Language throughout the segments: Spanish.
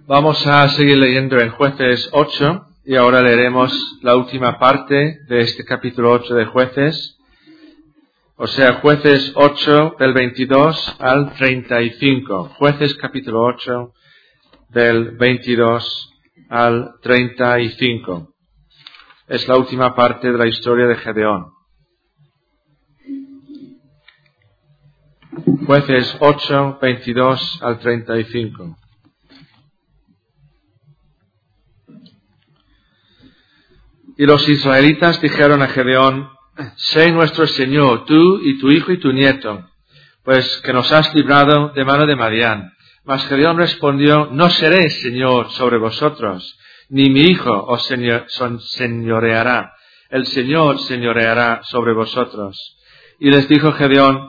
Vamos a seguir leyendo en Jueces 8 y ahora leeremos la última parte de este capítulo 8 de Jueces. O sea, Jueces 8 del 22 al 35. Jueces capítulo 8 del 22 al 35. Es la última parte de la historia de Gedeón. Jueces 8, 22 al 35. Y los israelitas dijeron a Gedeón: sé nuestro Señor, tú y tu hijo y tu nieto, pues que nos has librado de mano de Madián. Mas Gedeón respondió: no seré Señor sobre vosotros, ni mi hijo os señoreará. El Señor señoreará sobre vosotros. Y les dijo Gedeón: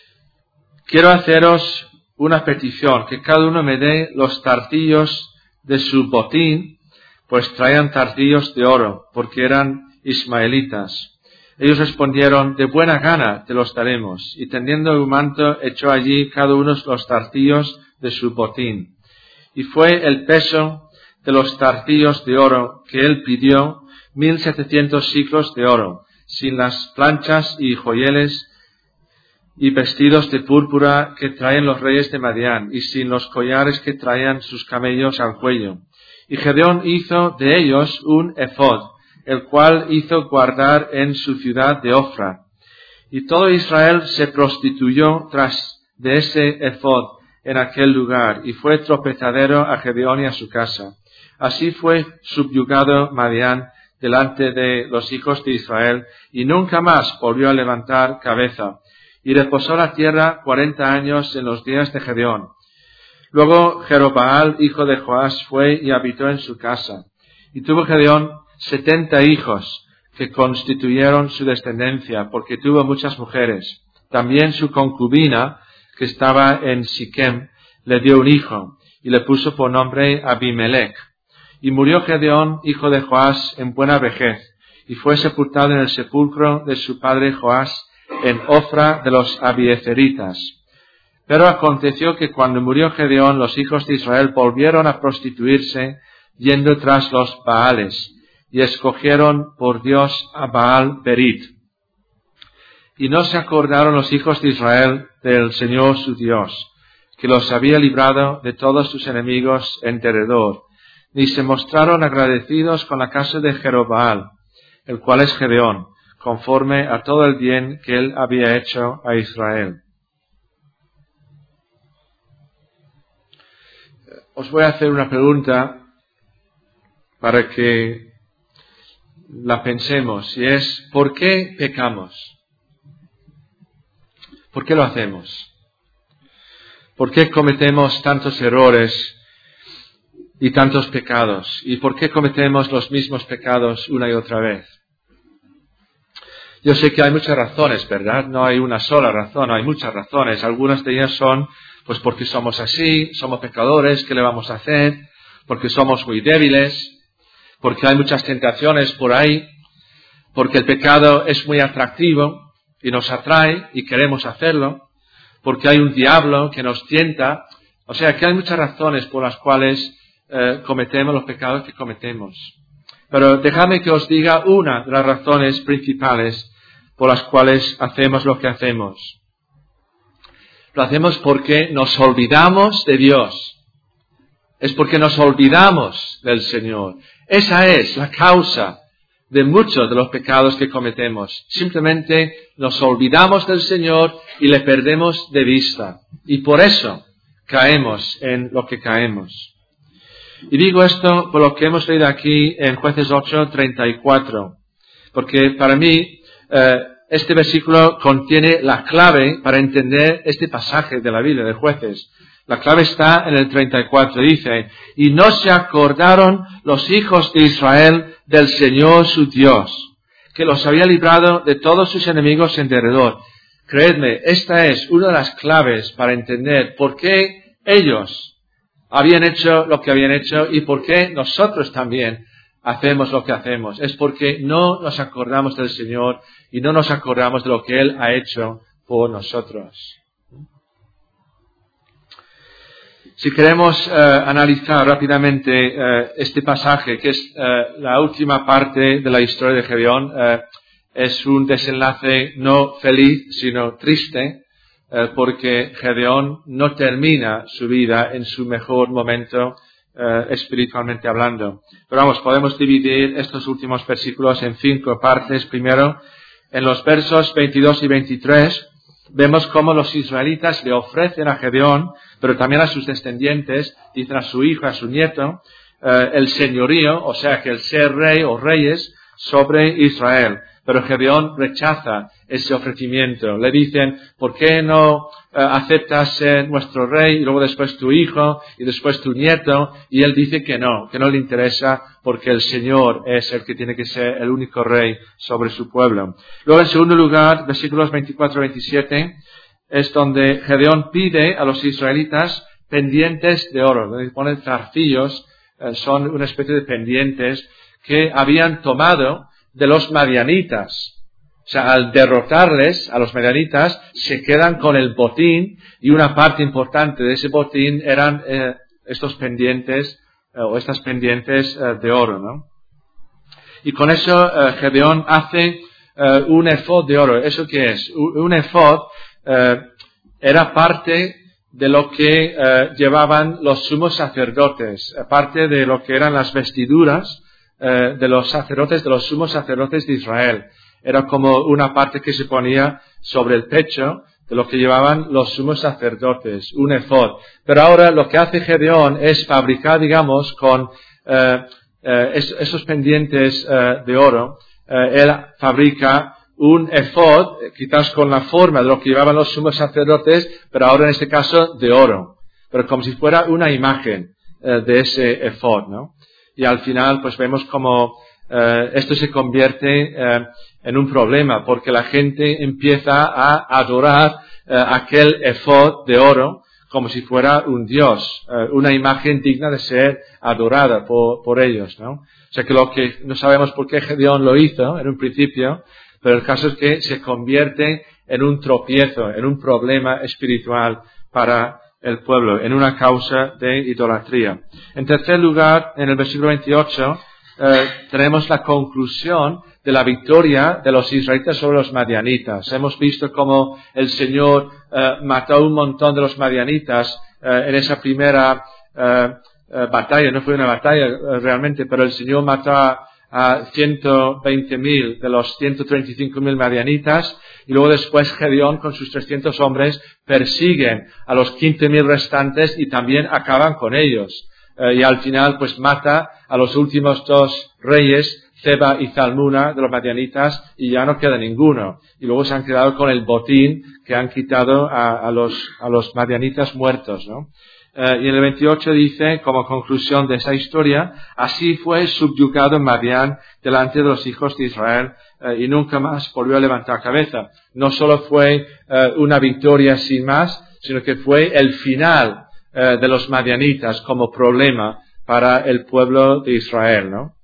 quiero haceros una petición, que cada uno me dé los tartillos de su botín, pues traían tartillos de oro, porque eran ismaelitas. Ellos respondieron: de buena gana te los daremos. Y tendiendo un manto, echó allí cada uno los tartillos de su botín. Y fue el peso de los tartillos de oro que él pidió 1,700 siclos de oro, sin las planchas y joyeles y vestidos de púrpura que traen los reyes de Madián, y sin los collares que traían sus camellos al cuello. Y Gedeón hizo de ellos un ephod, el cual hizo guardar en su ciudad de Ofra. Y todo Israel se prostituyó tras de ese ephod en aquel lugar, y fue tropezadero a Gedeón y a su casa. Así fue subyugado Madián delante de los hijos de Israel, y nunca más volvió a levantar cabeza. Y reposó la tierra 40 años en los días de Gedeón. Luego Jerobaal, hijo de Joás, fue y habitó en su casa. Y tuvo Gedeón 70 hijos, que constituyeron su descendencia, porque tuvo muchas mujeres. También su concubina, que estaba en Siquem, le dio un hijo, y le puso por nombre Abimelech. Y murió Gedeón, hijo de Joás, en buena vejez, y fue sepultado en el sepulcro de su padre Joás, en Ofra de los Abiezeritas. Pero aconteció que cuando murió Gedeón, los hijos de Israel volvieron a prostituirse, yendo tras los Baales, y escogieron por Dios a Baal Berit. Y no se acordaron los hijos de Israel del Señor su Dios, que los había librado de todos sus enemigos en derredor, ni se mostraron agradecidos con la casa de Jerobaal, el cual es Gedeón, conforme a todo el bien que él había hecho a Israel. Os voy a hacer una pregunta para que la pensemos, y es: ¿por qué pecamos? ¿Por qué lo hacemos? ¿Por qué cometemos tantos errores y tantos pecados? ¿Y por qué cometemos los mismos pecados una y otra vez? Yo sé que hay muchas razones, ¿verdad? No hay una sola razón, hay muchas razones. Algunas de ellas son, pues porque somos así, somos pecadores, ¿qué le vamos a hacer? Porque somos muy débiles, porque hay muchas tentaciones por ahí, porque el pecado es muy atractivo y nos atrae y queremos hacerlo, porque hay un diablo que nos tienta. O sea que hay muchas razones por las cuales cometemos los pecados que cometemos. Pero dejadme que os diga una de las razones principales por las cuales hacemos lo que hacemos. Lo hacemos porque nos olvidamos de Dios. Es porque nos olvidamos del Señor. Esa es la causa de muchos de los pecados que cometemos. Simplemente nos olvidamos del Señor y le perdemos de vista. Y por eso caemos en lo que caemos. Y digo esto por lo que hemos leído aquí en Jueces 8, 34. Porque para mí este versículo contiene la clave para entender este pasaje de la Biblia de Jueces. La clave está en el 34. Dice: y no se acordaron los hijos de Israel del Señor su Dios, que los había librado de todos sus enemigos en derredor. Creedme, esta es una de las claves para entender por qué ellos habían hecho lo que habían hecho y por qué nosotros también hacemos lo que hacemos. Es porque no nos acordamos del Señor y no nos acordamos de lo que Él ha hecho por nosotros. Si queremos analizar rápidamente este pasaje, que es la última parte de la historia de Gedeón, es un desenlace no feliz, sino triste, porque Gedeón no termina su vida en su mejor momento espiritualmente hablando. Pero vamos, podemos dividir estos últimos versículos en 5 partes. Primero, en los versos 22 y 23, vemos cómo los israelitas le ofrecen a Gedeón, pero también a sus descendientes, dicen a su hijo, a su nieto, el señorío, o sea que el ser rey o reyes sobre Israel. Pero Gedeón rechaza ese ofrecimiento. Le dicen, ¿por qué no aceptas ser nuestro rey y luego después tu hijo y después tu nieto? Y él dice que no le interesa porque el Señor es el que tiene que ser el único rey sobre su pueblo. Luego, en segundo lugar, versículos 24-27, es donde Gedeón pide a los israelitas pendientes de oro, donde ponen zarcillos, son una especie de pendientes que habían tomado de los madianitas. O sea, al derrotarles a los madianitas, se quedan con el botín, y una parte importante de ese botín eran estos pendientes, o estas pendientes de oro, ¿no? Y con eso Gedeón hace un efod de oro. ¿Eso qué es? Un efod era parte de lo que llevaban los sumos sacerdotes, parte de lo que eran las vestiduras de los sacerdotes, de los sumos sacerdotes de Israel. Era como una parte que se ponía sobre el pecho de lo que llevaban los sumos sacerdotes, un efod. Pero ahora lo que hace Gedeón es fabricar, digamos, con esos pendientes de oro, él fabrica un efod, quizás con la forma de lo que llevaban los sumos sacerdotes, pero ahora en este caso de oro, pero como si fuera una imagen de ese efod, ¿no? Y al final pues vemos como esto se convierte en un problema, porque la gente empieza a adorar aquel efod de oro como si fuera un dios, una imagen digna de ser adorada por ellos, ¿no? O sea que no sabemos por qué Gedeón lo hizo en un principio, pero el caso es que se convierte en un tropiezo, en un problema espiritual para el pueblo, en una causa de idolatría. En tercer lugar, en el versículo 28, tenemos la conclusión de la victoria de los israelitas sobre los madianitas. Hemos visto cómo el Señor mató un montón de los madianitas en esa primera batalla. No fue una batalla realmente, pero el Señor mató a 120.000 de los 135.000 madianitas, y luego después Gedeón con sus 300 hombres persiguen a los 15.000 restantes y también acaban con ellos. Y al final pues mata a los últimos 2 reyes, Zeba y Zalmuna, de los madianitas, y ya no queda ninguno. Y luego se han quedado con el botín que han quitado a los madianitas muertos, ¿no? Y en el 28 dice, como conclusión de esa historia, así fue subyugado Madián delante de los hijos de Israel y nunca más volvió a levantar cabeza. No solo fue una victoria sin más, sino que fue el final de los madianitas como problema para el pueblo de Israel, ¿no?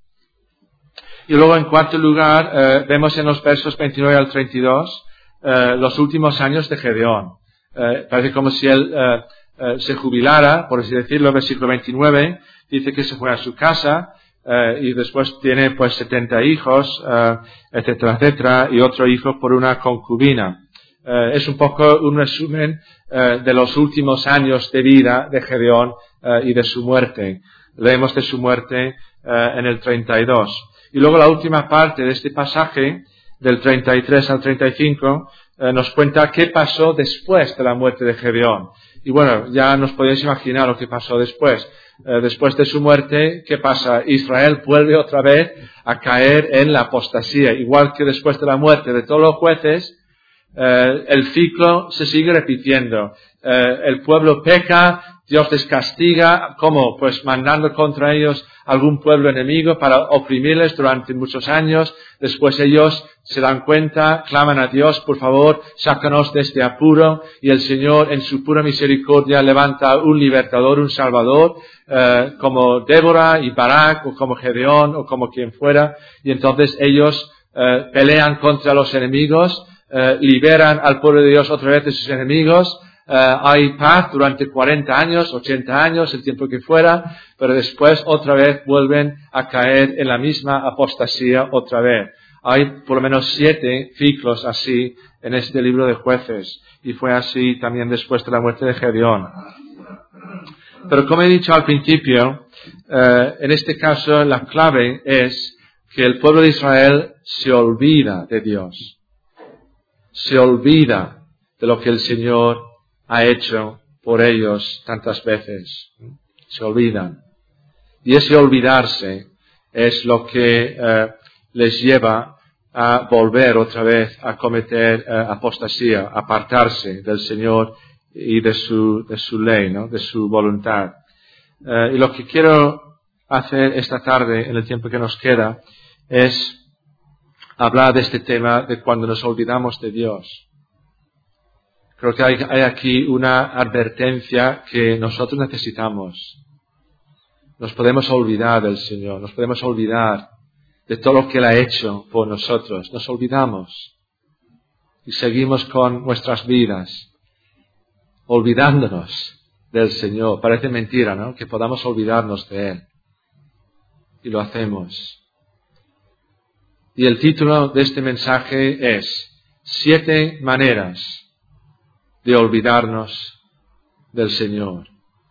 Y luego, en cuarto lugar, vemos en los versos 29 al 32 los últimos años de Gedeón. Parece como si él se jubilara, por así decirlo. Versículo 29 dice que se fue a su casa y después tiene pues 70 hijos, etcétera, etcétera, y otro hijo por una concubina. Es un poco un resumen de los últimos años de vida de Gedeón y de su muerte. Leemos de su muerte en el 32. Y luego la última parte de este pasaje, del 33 al 35, nos cuenta qué pasó después de la muerte de Gedeón. Y bueno, ya nos podéis imaginar lo que pasó después. Después de su muerte, ¿qué pasa? Israel vuelve otra vez a caer en la apostasía. Igual que después de la muerte de todos los jueces, el ciclo se sigue repitiendo. El pueblo peca, Dios les castiga. ¿Cómo? Pues mandando contra ellos algún pueblo enemigo para oprimirles durante muchos años. Después ellos se dan cuenta, claman a Dios, por favor, sácanos de este apuro. Y el Señor, en su pura misericordia, levanta un libertador, un salvador, como Débora y Barak, o como Gedeón, o como quien fuera. Y entonces ellos pelean contra los enemigos, liberan al pueblo de Dios otra vez de sus enemigos, hay paz durante 40 años, 80 años, el tiempo que fuera, pero después otra vez vuelven a caer en la misma apostasía otra vez. Hay por lo menos 7 ciclos así en este libro de Jueces, y fue así también después de la muerte de Gedeón. Pero como he dicho al principio, en este caso la clave es que el pueblo de Israel se olvida de Dios. Se olvida de lo que el Señor ha hecho por ellos tantas veces. Se olvidan. Y ese olvidarse es lo que les lleva a volver otra vez a cometer apostasía, apartarse del Señor y de su ley, ¿no? De su voluntad. Y lo que quiero hacer esta tarde, en el tiempo que nos queda, es hablar de este tema de cuando nos olvidamos de Dios. Creo que hay aquí una advertencia que nosotros necesitamos. Nos podemos olvidar del Señor, nos podemos olvidar de todo lo que Él ha hecho por nosotros. Nos olvidamos y seguimos con nuestras vidas, olvidándonos del Señor. Parece mentira, ¿no? Que podamos olvidarnos de Él. Y lo hacemos. Y el título de este mensaje es 7 maneras de olvidarnos del Señor.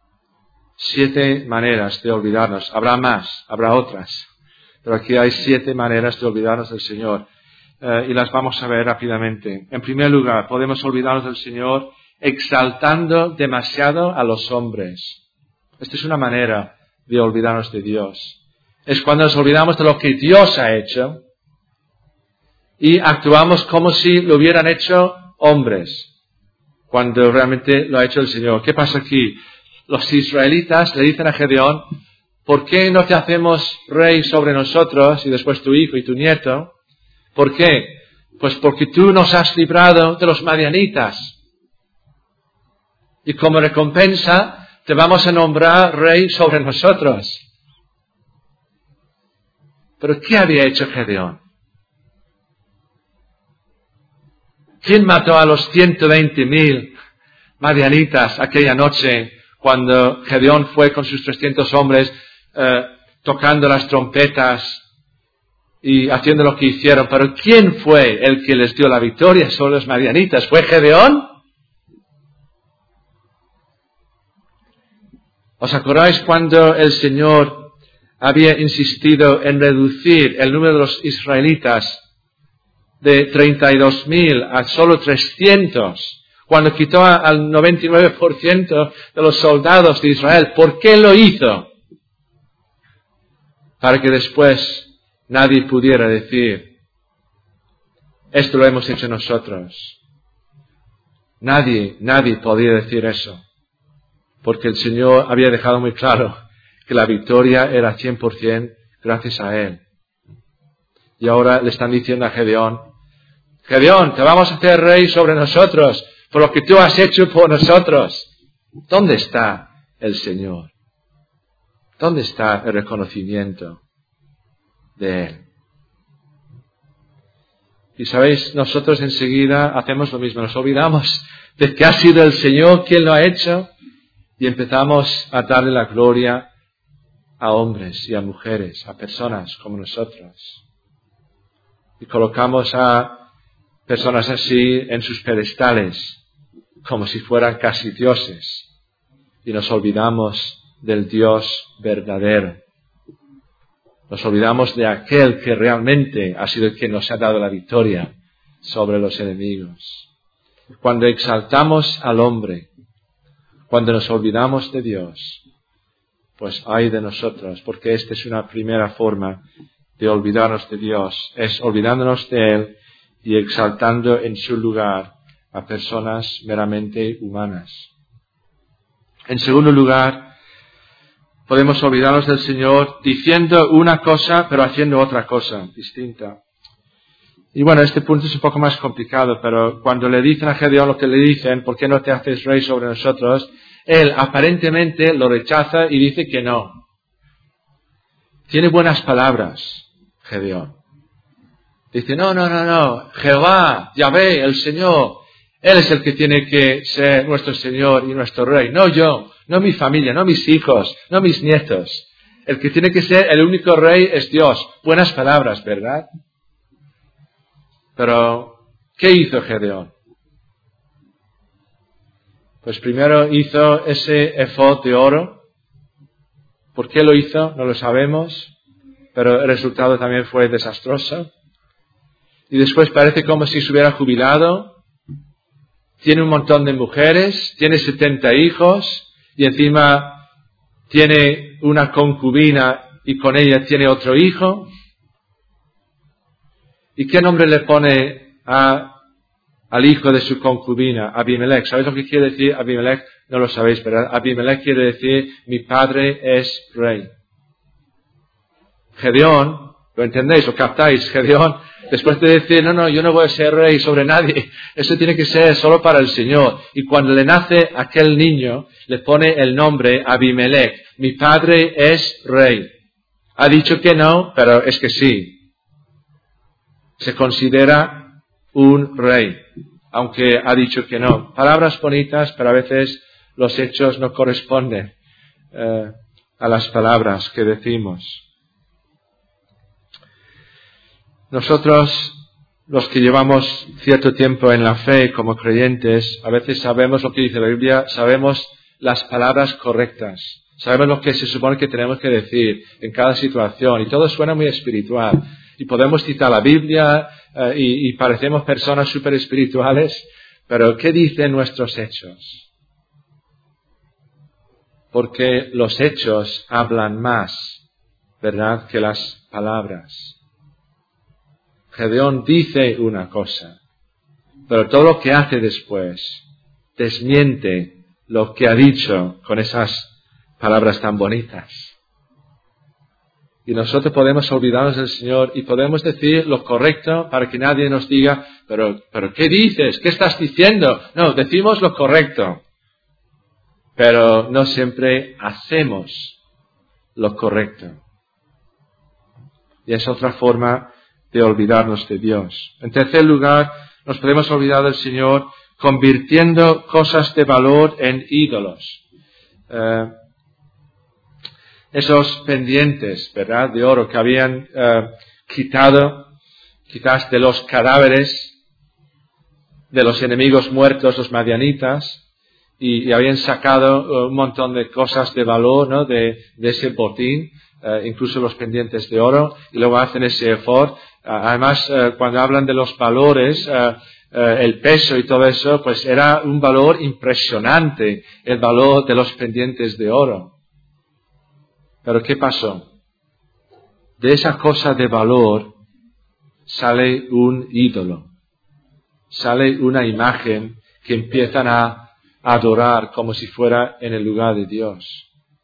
7 maneras de olvidarnos. Habrá más, habrá otras. Pero aquí hay 7 maneras de olvidarnos del Señor. Y las vamos a ver rápidamente. En primer lugar, podemos olvidarnos del Señor exaltando demasiado a los hombres. Esta es una manera de olvidarnos de Dios. Es cuando nos olvidamos de lo que Dios ha hecho y actuamos como si lo hubieran hecho hombres, cuando realmente lo ha hecho el Señor. ¿Qué pasa aquí? Los israelitas le dicen a Gedeón, ¿por qué no te hacemos rey sobre nosotros y después tu hijo y tu nieto? ¿Por qué? Pues porque tú nos has librado de los madianitas. Y como recompensa te vamos a nombrar rey sobre nosotros. ¿Pero qué había hecho Gedeón? ¿Quién mató a los 120,000 madianitas aquella noche cuando Gedeón fue con sus 300 hombres tocando las trompetas y haciendo lo que hicieron? Pero ¿quién fue el que les dio la victoria sobre los madianitas? ¿Fue Gedeón? ¿Os acordáis cuando el Señor había insistido en reducir el número de los israelitas de 32,000 a solo 300, cuando quitó al 99% de los soldados de Israel? ¿Por qué lo hizo? Para que después nadie pudiera decir, esto lo hemos hecho nosotros. Nadie podía decir eso, porque el Señor había dejado muy claro que la victoria era 100% gracias a Él. Y ahora le están diciendo a Gedeón, Gedeón, te vamos a hacer rey sobre nosotros, por lo que tú has hecho por nosotros. ¿Dónde está el Señor? ¿Dónde está el reconocimiento de Él? Y sabéis, nosotros enseguida hacemos lo mismo, nos olvidamos de que ha sido el Señor quien lo ha hecho y empezamos a darle la gloria a hombres y a mujeres, a personas como nosotros. Y colocamos a personas así en sus pedestales, como si fueran casi dioses. Y nos olvidamos del Dios verdadero. Nos olvidamos de aquel que realmente ha sido el que nos ha dado la victoria sobre los enemigos. Cuando exaltamos al hombre, cuando nos olvidamos de Dios, pues ay de nosotros, porque esta es una primera forma de olvidarnos de Dios, es olvidándonos de Él y exaltando en su lugar a personas meramente humanas. En segundo lugar, podemos olvidarnos del Señor diciendo una cosa, pero haciendo otra cosa distinta. Y bueno, este punto es un poco más complicado, pero cuando le dicen a Gedeón lo que le dicen, ¿por qué no te haces rey sobre nosotros?, él aparentemente lo rechaza y dice que no. Tiene buenas palabras, Gedeón. Dice, no, Jehová, Yahvé, el Señor, Él es el que tiene que ser nuestro Señor y nuestro Rey, no yo, no mi familia, no mis hijos, no mis nietos. El que tiene que ser el único Rey es Dios. Buenas palabras, ¿verdad? Pero, ¿qué hizo Gedeón? Pues primero hizo ese efod de oro. ¿Por qué lo hizo? No lo sabemos, pero el resultado también fue desastroso. Y después parece como si se hubiera jubilado. Tiene un montón de mujeres, tiene 70 hijos y encima tiene una concubina y con ella tiene otro hijo. ¿Y qué nombre le pone al hijo de su concubina? Abimelech. ¿Sabéis lo que quiere decir Abimelech? No lo sabéis, ¿verdad? Abimelech quiere decir, mi padre es rey. Gedeón, ¿lo entendéis? ¿Lo captáis? Gedeón, después de decir, no, yo no voy a ser rey sobre nadie, eso tiene que ser solo para el Señor. Y cuando le nace aquel niño, le pone el nombre Abimelech. Mi padre es rey. Ha dicho que no, pero es que sí. Se considera un rey, aunque ha dicho que no. Palabras bonitas, pero a veces los hechos no corresponden a las palabras que decimos. Nosotros, los que llevamos cierto tiempo en la fe como creyentes, a veces sabemos lo que dice la Biblia, sabemos las palabras correctas, sabemos lo que se supone que tenemos que decir en cada situación, y todo suena muy espiritual. Y podemos citar la Biblia y parecemos personas súper espirituales, pero ¿qué dicen nuestros hechos? Porque los hechos hablan más, ¿verdad?, que las palabras. Gedeón dice una cosa, pero todo lo que hace después desmiente lo que ha dicho con esas palabras tan bonitas. Y nosotros podemos olvidarnos del Señor y podemos decir lo correcto para que nadie nos diga, pero ¿qué dices? ¿Qué estás diciendo? No, decimos lo correcto, pero no siempre hacemos lo correcto. Y es otra forma de olvidarnos de Dios. En tercer lugar, nos podemos olvidar del Señor convirtiendo cosas de valor en ídolos. Esos pendientes, ¿verdad?, de oro que habían quitado quizás de los cadáveres de los enemigos muertos, los madianitas, y habían sacado un montón de cosas de valor, ¿no?, de ese botín, incluso los pendientes de oro, y luego hacen ese efod. Además, cuando hablan de los valores, el peso y todo eso, pues era un valor impresionante, el valor de los pendientes de oro. Pero ¿qué pasó? De esa cosa de valor sale un ídolo, sale una imagen que empiezan a adorar como si fuera en el lugar de Dios.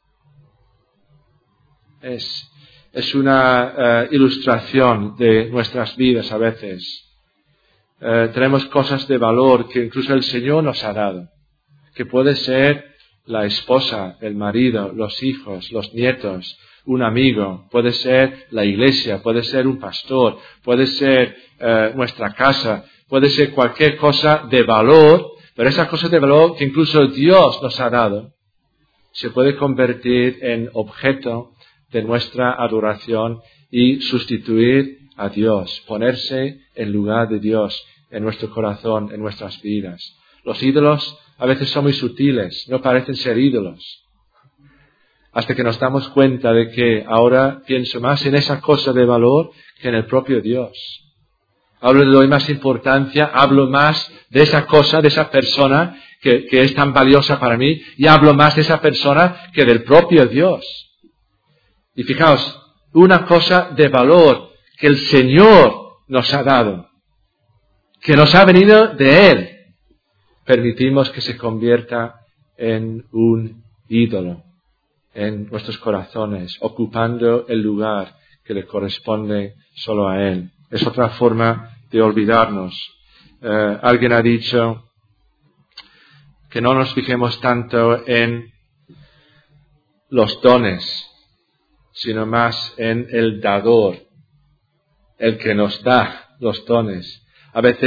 Es una ilustración de nuestras vidas a veces. Tenemos cosas de valor que incluso el Señor nos ha dado, que puede ser la esposa, el marido, los hijos, los nietos, un amigo, puede ser la iglesia, puede ser un pastor, puede ser nuestra casa, puede ser cualquier cosa de valor, pero esa cosa de valor que incluso Dios nos ha dado, se puede convertir en objeto de nuestra adoración y sustituir a Dios, ponerse en lugar de Dios en nuestro corazón, en nuestras vidas. Los ídolos a veces son muy sutiles, no parecen ser ídolos, hasta que nos damos cuenta de que ahora pienso más en esa cosa de valor que en el propio Dios. Ahora le doy más importancia, hablo más de esa cosa, de esa persona que es tan valiosa para mí, y hablo más de esa persona que del propio Dios. Y fijaos, una cosa de valor que el Señor nos ha dado, que nos ha venido de Él, permitimos que se convierta en un ídolo en nuestros corazones, ocupando el lugar que le corresponde solo a Él. Es otra forma de olvidarnos. Alguien ha dicho que no nos fijemos tanto en los dones, sino más en el dador, el que nos da los dones. A veces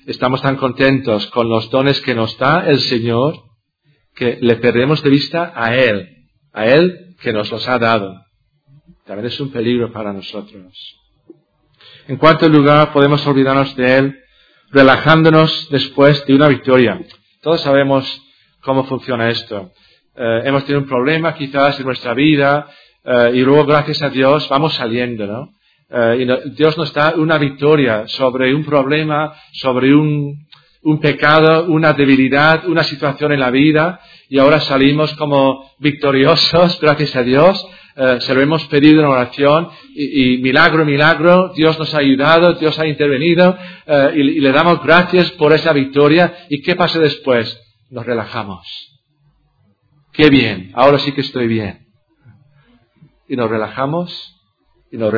estamos tan contentos con los dones que nos da el Señor que le perdemos de vista a Él que nos los ha dado. También es un peligro para nosotros. En cuarto lugar, podemos olvidarnos de Él relajándonos después de una victoria. Todos sabemos cómo funciona esto. Hemos tenido un problema quizás en nuestra vida y luego, gracias a Dios, vamos saliendo, ¿no? Dios nos da una victoria sobre un problema, sobre un pecado, una debilidad, una situación en la vida, y ahora salimos como victoriosos, gracias a Dios. Se lo hemos pedido en oración y milagro, Dios nos ha ayudado, Dios ha intervenido y le damos gracias por esa victoria. ¿Y qué pasa después? Nos relajamos. ¡Qué bien! Ahora sí que estoy bien. Y nos relajamos, y nos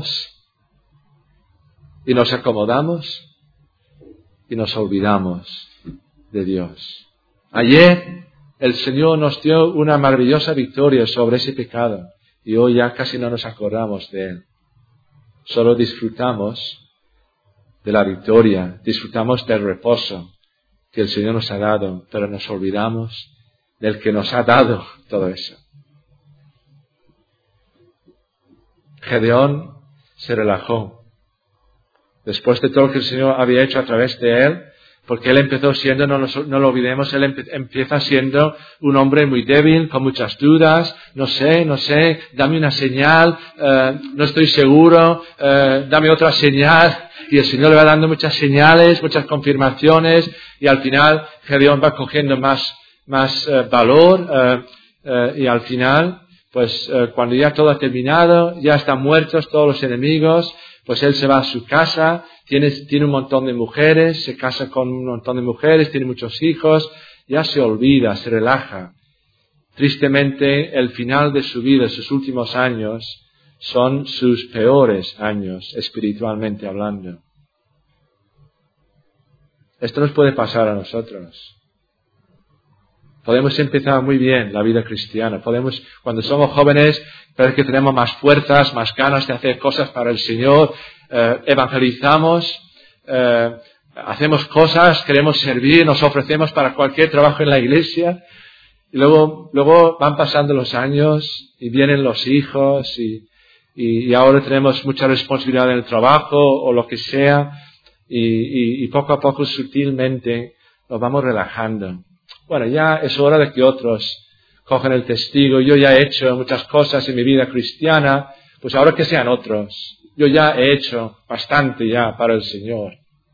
acomodamos, y nos olvidamos de Dios. Ayer el Señor nos dio una maravillosa victoria sobre ese pecado, y hoy ya casi no nos acordamos de Él. Solo disfrutamos de la victoria, disfrutamos del reposo que el Señor nos ha dado, pero nos olvidamos del que nos ha dado todo eso. Gedeón se relajó después de todo lo que el Señor había hecho a través de él, porque él empezó siendo, no lo olvidemos, él empieza siendo un hombre muy débil, con muchas dudas, no sé, dame una señal, no estoy seguro, dame otra señal, y el Señor le va dando muchas señales, muchas confirmaciones, y al final Gedeón va cogiendo más valor, y al final, pues cuando ya todo ha terminado, ya están muertos todos los enemigos, pues él se va a su casa, tiene un montón de mujeres, se casa con un montón de mujeres, tiene muchos hijos, ya se olvida, se relaja. Tristemente, el final de su vida, sus últimos años, son sus peores años, espiritualmente hablando. Esto nos puede pasar a nosotros. Podemos empezar muy bien la vida cristiana. Cuando somos jóvenes, parece que tenemos más fuerzas, más ganas de hacer cosas para el Señor. Evangelizamos, hacemos cosas, queremos servir, nos ofrecemos para cualquier trabajo en la iglesia. Y luego van pasando los años y vienen los hijos y ahora tenemos mucha responsabilidad en el trabajo o lo que sea. Y poco a poco, sutilmente, nos vamos relajando. Bueno, ya es hora de que otros cojan el testigo. Yo ya he hecho muchas cosas en mi vida cristiana, pues ahora que sean otros. Yo ya he hecho bastante ya para el Señor.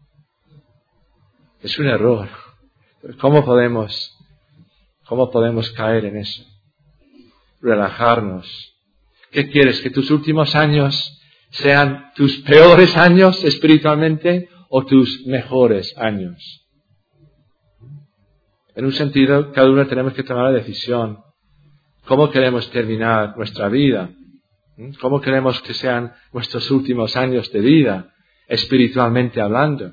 Es un error. ¿Cómo podemos caer en eso? Relajarnos. ¿Qué quieres? ¿Que tus últimos años sean tus peores años espiritualmente o tus mejores años? En un sentido, cada uno tenemos que tomar la decisión. ¿Cómo queremos terminar nuestra vida? ¿Cómo queremos que sean nuestros últimos años de vida, espiritualmente hablando?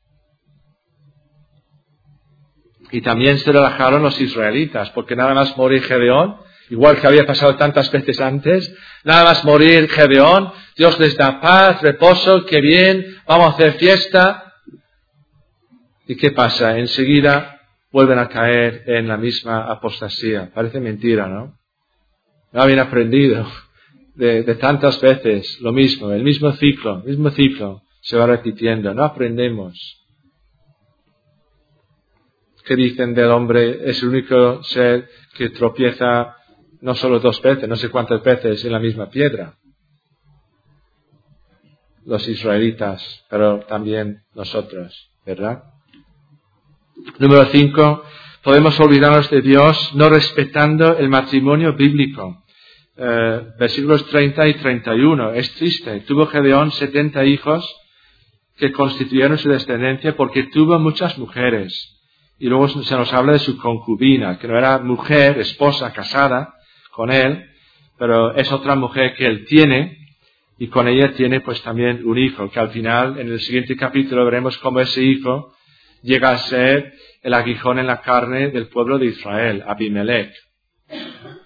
Y también se relajaron los israelitas, porque nada más morir Gedeón, igual que había pasado tantas veces antes, nada más morir Gedeón, Dios les da paz, reposo, qué bien, vamos a hacer fiesta. ¿Y qué pasa? Enseguida vuelven a caer en la misma apostasía. Parece mentira, ¿no? No habían aprendido de tantas veces lo mismo, el mismo ciclo se va repitiendo. No aprendemos. ¿Qué dicen del hombre? Es el único ser que tropieza no solo 2 veces, no sé cuántas veces en la misma piedra. Los israelitas, pero también nosotros, ¿verdad? Número 5, podemos olvidarnos de Dios no respetando el matrimonio bíblico. Versículos 30 y 31. Es triste. Tuvo Gedeón 70 hijos que constituyeron su descendencia porque tuvo muchas mujeres. Y luego se nos habla de su concubina, que no era mujer, esposa, casada con él, pero es otra mujer que él tiene, y con ella tiene pues también un hijo, que al final, en el siguiente capítulo, veremos cómo ese hijo llega a ser el aguijón en la carne del pueblo de Israel, Abimelech.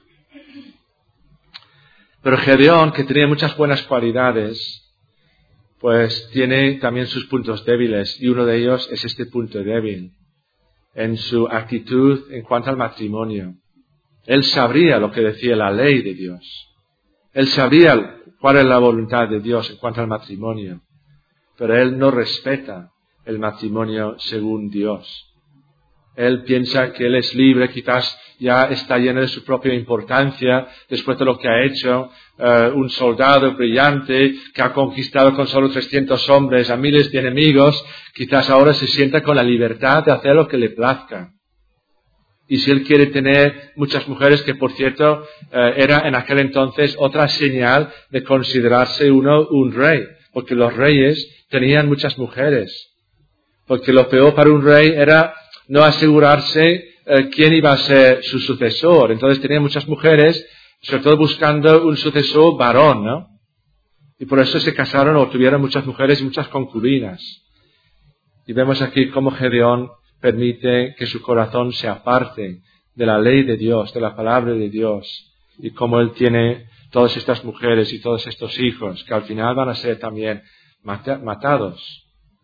Pero Gedeón, que tenía muchas buenas cualidades, pues tiene también sus puntos débiles, y uno de ellos es este punto débil, en su actitud en cuanto al matrimonio. Él sabría lo que decía la ley de Dios. Él sabría cuál es la voluntad de Dios en cuanto al matrimonio, pero él no respeta el matrimonio según Dios. Él piensa que él es libre, quizás ya está lleno de su propia importancia después de lo que ha hecho, un soldado brillante que ha conquistado con solo 300 hombres a miles de enemigos, quizás ahora se sienta con la libertad de hacer lo que le plazca. Y si él quiere tener muchas mujeres, que por cierto era en aquel entonces otra señal de considerarse uno un rey, porque los reyes tenían muchas mujeres. Porque lo peor para un rey era no asegurarse quién iba a ser su sucesor. Entonces tenía muchas mujeres, sobre todo buscando un sucesor varón, ¿no? Y por eso se casaron o tuvieron muchas mujeres y muchas concubinas. Y vemos aquí cómo Gedeón permite que su corazón se aparte de la ley de Dios, de la palabra de Dios, y cómo él tiene todas estas mujeres y todos estos hijos, que al final van a ser también matados.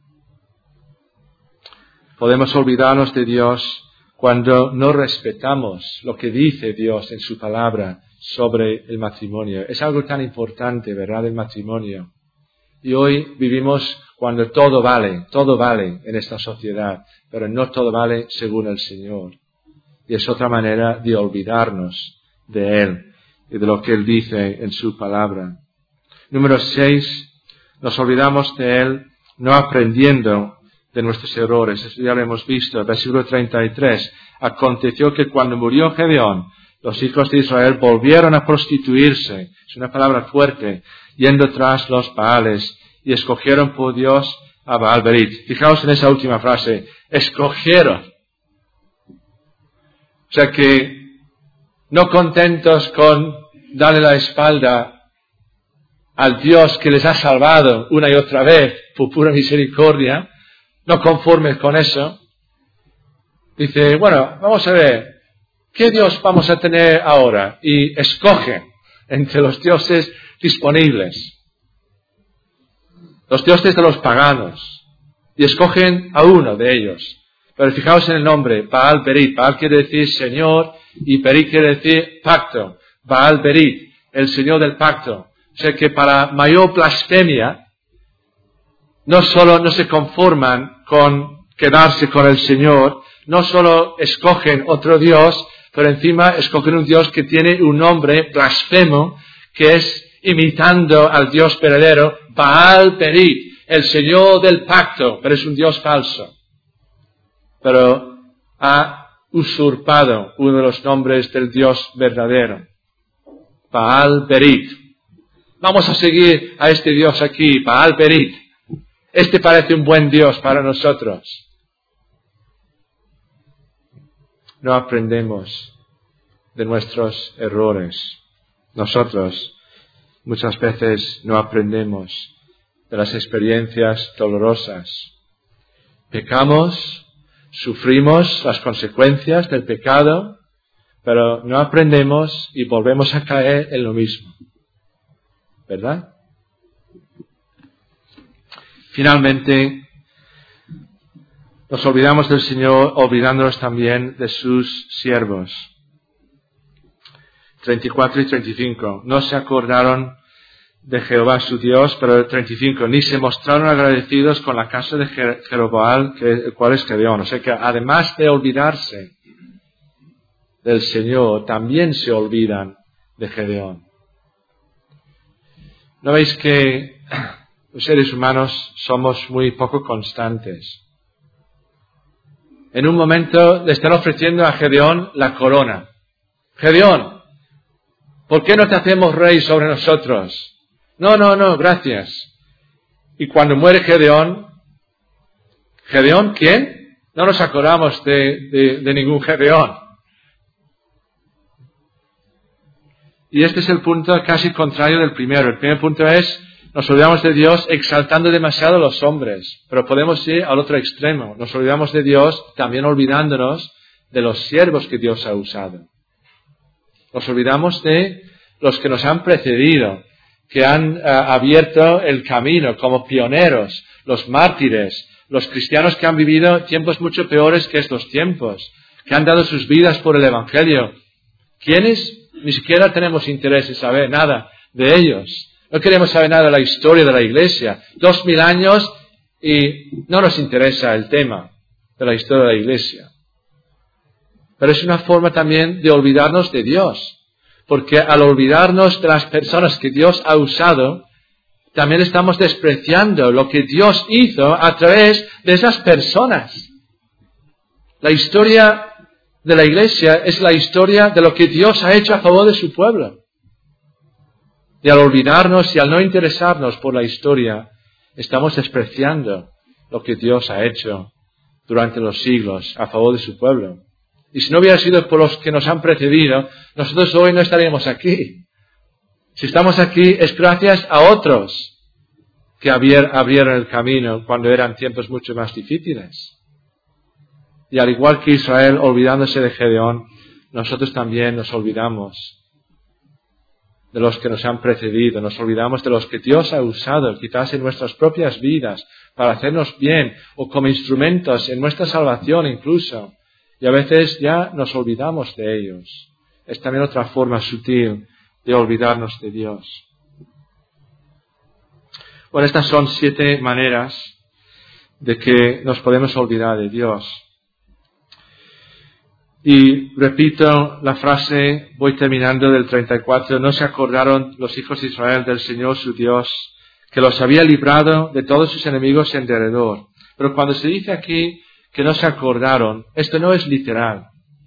Podemos olvidarnos de Dios cuando no respetamos lo que dice Dios en su palabra sobre el matrimonio. Es algo tan importante, ¿verdad?, el matrimonio. Y hoy vivimos cuando todo vale en esta sociedad, pero no todo vale según el Señor. Y es otra manera de olvidarnos de Él y de lo que Él dice en su palabra. Número 6, nos olvidamos de Él no aprendiendo de nuestros errores. Eso ya lo hemos visto. Versículo 33. Aconteció que cuando murió Gedeón, los hijos de Israel volvieron a prostituirse. Es una palabra fuerte. Yendo tras los Baales. Y escogieron por Dios a Baal-Berit. Fijaos en esa última frase. Escogieron. O sea que, no contentos con darle la espalda al Dios que les ha salvado una y otra vez por pura misericordia, no conformes con eso, dice, bueno, vamos a ver, ¿qué Dios vamos a tener ahora? Y escogen entre los dioses disponibles, los dioses de los paganos, y escogen a uno de ellos. Pero fijaos en el nombre, Baal-Berit. Baal quiere decir Señor y Berit quiere decir pacto. Baal-Berit, el Señor del pacto. O sea que para mayor blasfemia, no se conforman con quedarse con el Señor, no solo escogen otro Dios, pero encima escogen un Dios que tiene un nombre blasfemo, que es imitando al Dios verdadero, Baal-Berit, el Señor del pacto, pero es un Dios falso. Pero ha usurpado uno de los nombres del Dios verdadero, Baal-Berit. Vamos a seguir a este Dios aquí, Baal-Berit. Este parece un buen Dios para nosotros. No aprendemos de nuestros errores. Nosotros muchas veces no aprendemos de las experiencias dolorosas. Pecamos, sufrimos las consecuencias del pecado, pero no aprendemos y volvemos a caer en lo mismo. ¿Verdad? Finalmente, nos olvidamos del Señor, olvidándonos también de sus siervos. 34 y 35. No se acordaron de Jehová su Dios, pero el 35. Ni se mostraron agradecidos con la casa de Jeroboam, el cual es Gedeón. O sea que además de olvidarse del Señor, también se olvidan de Gedeón. ¿No veis que los seres humanos somos muy poco constantes? En un momento le están ofreciendo a Gedeón la corona. Gedeón, ¿por qué no te hacemos rey sobre nosotros? No, gracias. Y cuando muere Gedeón, ¿Gedeón quién? No nos acordamos de ningún Gedeón. Y este es el punto casi contrario del primero. El primer punto es, nos olvidamos de Dios exaltando demasiado a los hombres, pero podemos ir al otro extremo. Nos olvidamos de Dios también olvidándonos de los siervos que Dios ha usado. Nos olvidamos de los que nos han precedido, que han abierto el camino como pioneros, los mártires, los cristianos que han vivido tiempos mucho peores que estos tiempos, que han dado sus vidas por el Evangelio. ¿Quiénes? Ni siquiera tenemos interés en saber nada de ellos. No queremos saber nada de la historia de la Iglesia. 2000 años y no nos interesa el tema de la historia de la Iglesia. Pero es una forma también de olvidarnos de Dios. Porque al olvidarnos de las personas que Dios ha usado, también estamos despreciando lo que Dios hizo a través de esas personas. La historia de la Iglesia es la historia de lo que Dios ha hecho a favor de su pueblo. Y al olvidarnos y al no interesarnos por la historia, estamos despreciando lo que Dios ha hecho durante los siglos a favor de su pueblo. Y si no hubiera sido por los que nos han precedido, nosotros hoy no estaríamos aquí. Si estamos aquí es gracias a otros que abrieron el camino cuando eran tiempos mucho más difíciles. Y al igual que Israel, olvidándose de Gedeón, nosotros también nos olvidamos de los que nos han precedido, nos olvidamos de los que Dios ha usado, quizás en nuestras propias vidas, para hacernos bien, o como instrumentos en nuestra salvación incluso. Y a veces ya nos olvidamos de ellos. Es también otra forma sutil de olvidarnos de Dios. Bueno, estas son 7 maneras de que nos podemos olvidar de Dios. Y repito la frase, voy terminando del 34, no se acordaron los hijos de Israel del Señor su Dios, que los había librado de todos sus enemigos en derredor. Pero cuando se dice aquí que no se acordaron, esto no es literal.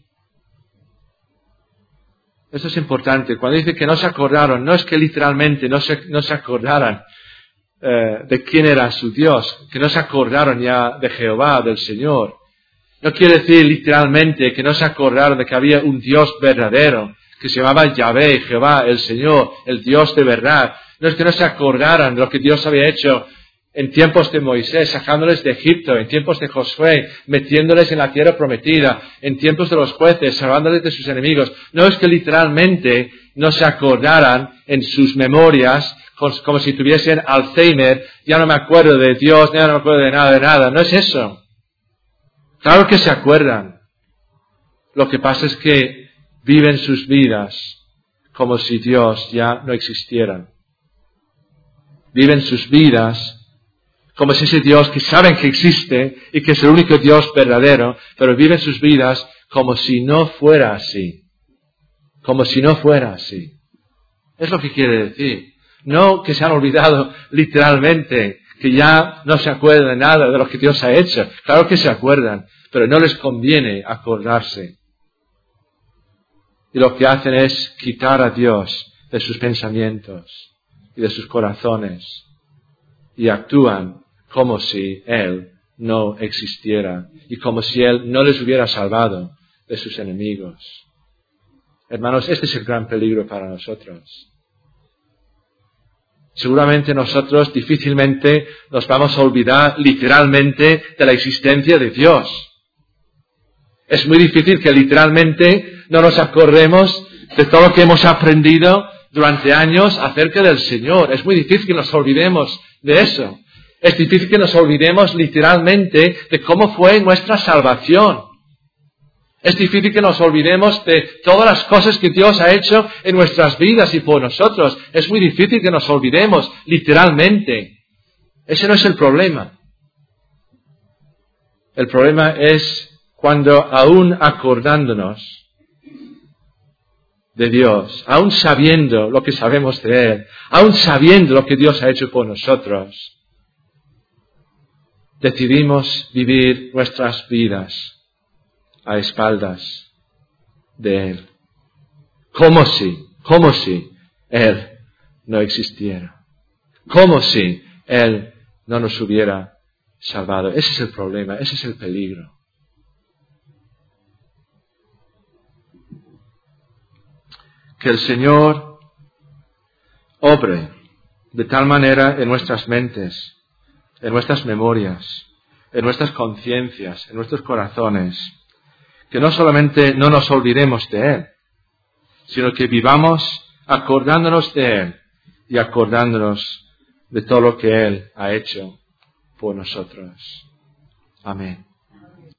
Esto es importante. Cuando dice que no se acordaron, no es que literalmente no se acordaran de quién era su Dios, que no se acordaron ya de Jehová, del Señor. No quiere decir literalmente que no se acordaron de que había un Dios verdadero, que se llamaba Yahvé, Jehová, el Señor, el Dios de verdad. No es que no se acordaran de lo que Dios había hecho en tiempos de Moisés, sacándoles de Egipto, en tiempos de Josué, metiéndoles en la tierra prometida, en tiempos de los jueces, salvándoles de sus enemigos. No es que literalmente no se acordaran en sus memorias, como si tuviesen Alzheimer, ya no me acuerdo de Dios, ya no me acuerdo de nada. No es eso. Claro que se acuerdan. Lo que pasa es que viven sus vidas como si Dios ya no existiera. Viven sus vidas como si ese Dios que saben que existe y que es el único Dios verdadero, pero viven sus vidas como si no fuera así. Como si no fuera así. Es lo que quiere decir. No que se han olvidado literalmente, que ya no se acuerdan de nada de lo que Dios ha hecho. Claro que se acuerdan, pero no les conviene acordarse. Y lo que hacen es quitar a Dios de sus pensamientos y de sus corazones. Y actúan como si Él no existiera y como si Él no les hubiera salvado de sus enemigos. Hermanos, este es el gran peligro para nosotros. Seguramente nosotros difícilmente nos vamos a olvidar literalmente de la existencia de Dios. Es muy difícil que literalmente no nos acordemos de todo lo que hemos aprendido durante años acerca del Señor. Es muy difícil que nos olvidemos de eso. Es difícil que nos olvidemos literalmente de cómo fue nuestra salvación. Es difícil que nos olvidemos de todas las cosas que Dios ha hecho en nuestras vidas y por nosotros. Es muy difícil que nos olvidemos literalmente. Ese no es el problema. El problema es cuando aún acordándonos de Dios, aún sabiendo lo que sabemos de Él, aún sabiendo lo que Dios ha hecho por nosotros, decidimos vivir nuestras vidas a espaldas de Él. Como si Él no existiera. Como si Él no nos hubiera salvado. Ese es el problema, ese es el peligro. Que el Señor obre de tal manera en nuestras mentes, en nuestras memorias, en nuestras conciencias, en nuestros corazones, que no solamente no nos olvidemos de Él, sino que vivamos acordándonos de Él y acordándonos de todo lo que Él ha hecho por nosotros. Amén.